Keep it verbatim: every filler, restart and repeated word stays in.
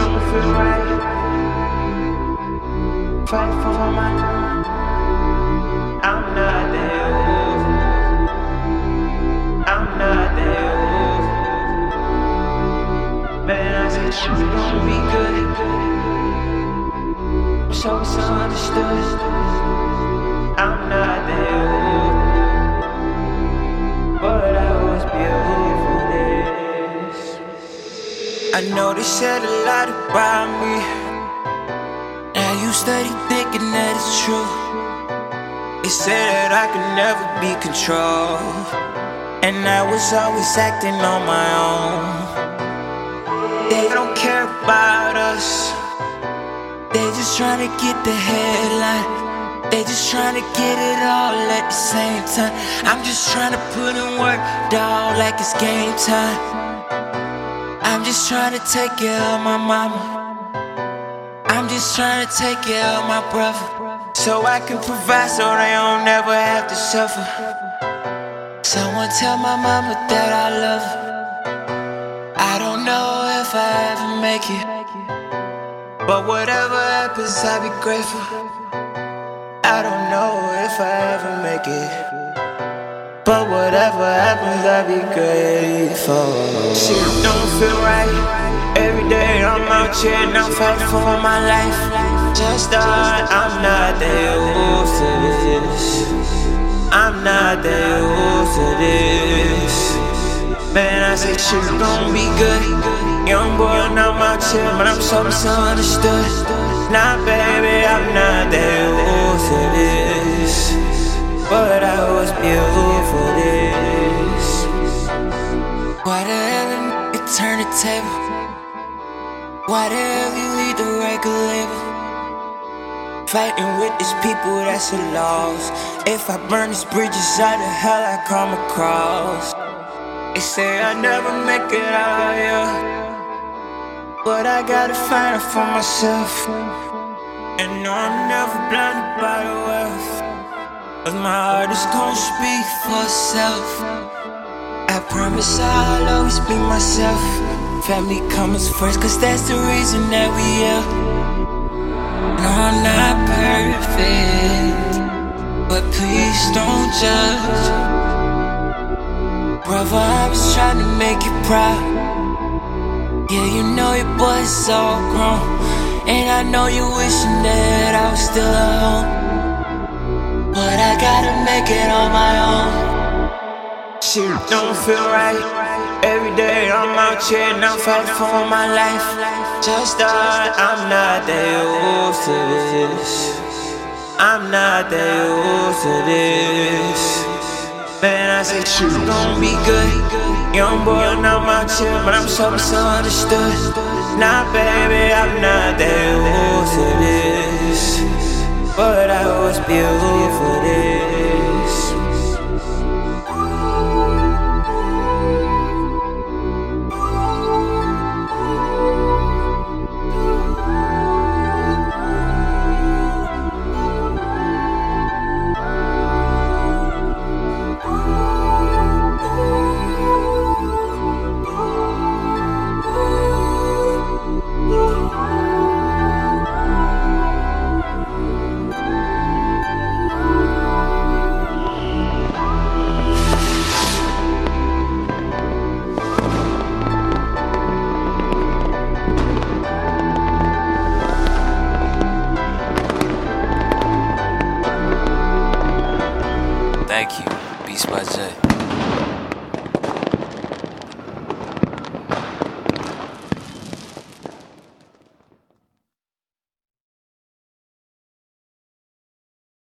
don't feel right. Fight for my mind. I'm not there. I'm not there. Man, I said you gon' be good. So misunderstood. I'm not there, but I was built for this. I know they said a lot about me. Now you steady thinking that it's true. They said that I could never be controlled, and I was always acting on my own. They don't care about us. They just tryna get the headline. They just tryna get it all at the same time. I'm just tryna put in work, dawg, like it's game time. I'm just tryna take care of my mama. I'm just tryna take care of my brother, so I can provide so they don't never have to suffer. Someone tell my mama that I love her. I don't know if I ever make it, but whatever happens, I'll be grateful. I don't know if I ever make it, but whatever happens, I'll be grateful. Shit don't feel right. Every day I'm out here and I'm fighting for my life. Just thought I'm not there to this. I'm not there to this. Man, I say shit gon' be good. Young boy, and I'm out here, but I'm so misunderstood. Nah, baby, I'm not there for this, but I was built for this. Why the hell you turn the table? Why the hell you leave the record label? Fighting with these people, that's a loss. If I burn these bridges, how the hell I come across? They say I never make it out here, but I gotta find it for myself. And no, I'm never blinded by the wealth, 'cause my heart is gon' speak for itself. I promise I'll always be myself. Family comes first, 'cause that's the reason that we here. No, I'm not perfect, but please don't judge. Brother, I was trying to make you proud. Yeah, you know your boy's so grown, and I know you wishing that I was still at home, but I gotta make it on my own. Shit don't feel right. Every day I'm out here and I'm fighting for my life. Just thought I'm not there to this. I'm not there to this. Man, I say shit gon' be good. Young boy, and I'm out here, but I'm so misunderstood. Nah, baby, I'm not there to this, but I was built for this.